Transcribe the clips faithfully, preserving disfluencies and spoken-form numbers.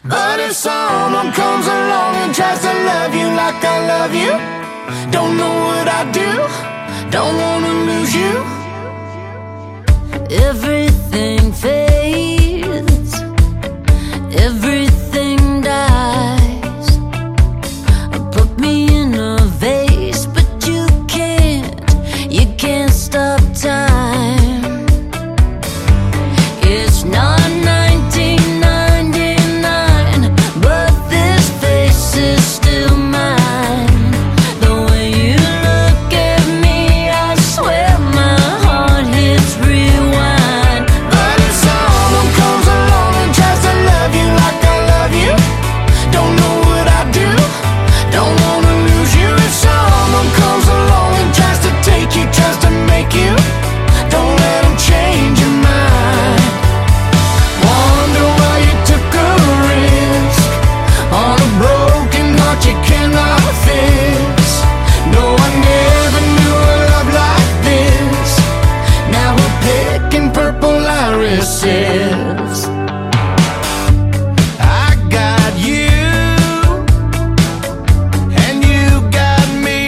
But if someone comes along and tries to love you like I love you, don't know what I do, don't wanna lose you. Everything fades, everything dies. Put me in a vase, but you can't, you can't stop time. It's not nineteen ninety-nine, but this face is still mine. The way you look at me, I swear my heart hits rewind. But if someone comes along and tries to love you like I love you, don't know what I do, don't wanna lose you. If someone comes along and tries to take you, tries to make you, don't let them change your mind. Wonder why you took a risk on a broken heart you cannot fix. No, I never knew a love like this. Now we're picking purple irises. I got you, and you got me.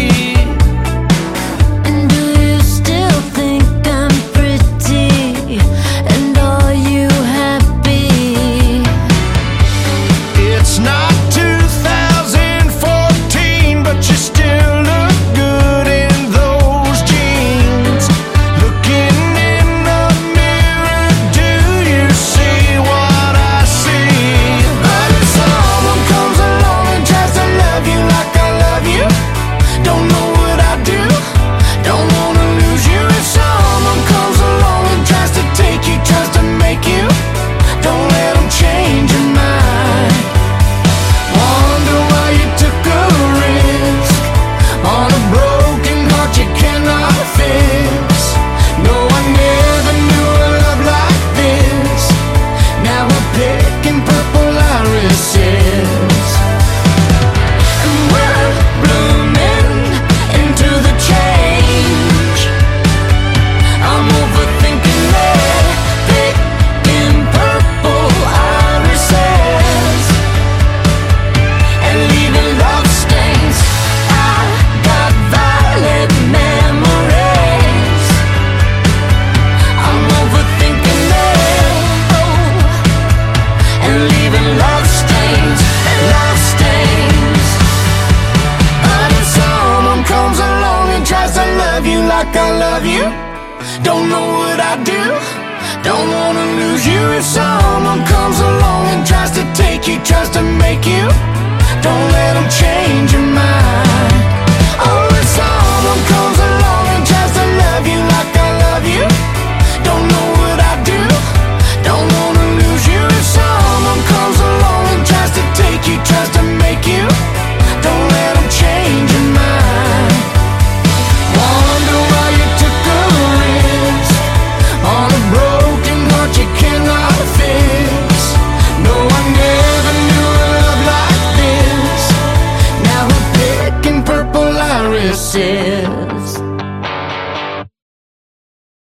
And do you still think I'm pretty? And are you happy? It's not two thousand fourteen, but you still look good in those jeans. Looking in the mirror, do you see what I see? But if someone comes along and tries to love you like I love you, don't know what I do, don't wanna lose you. If someone comes along and tries to take you, tries to make you, don't let them change your mind. Wonder why you took a risk on a broken heart you cannot fix. No, I never knew a love like this. Now we're picking purple irises, and we're blooming into the change. I'm overthinking it, picking purple irises and leaving love stains. I got violet memories. I'm overthinking it, oh, and leaving love stains, love stains. But if someone comes along and tries to love you like I love you, don't know what I do, don't wanna lose you. If someone comes along and tries to take you, tries to make you, don't let them change your mind. Oh,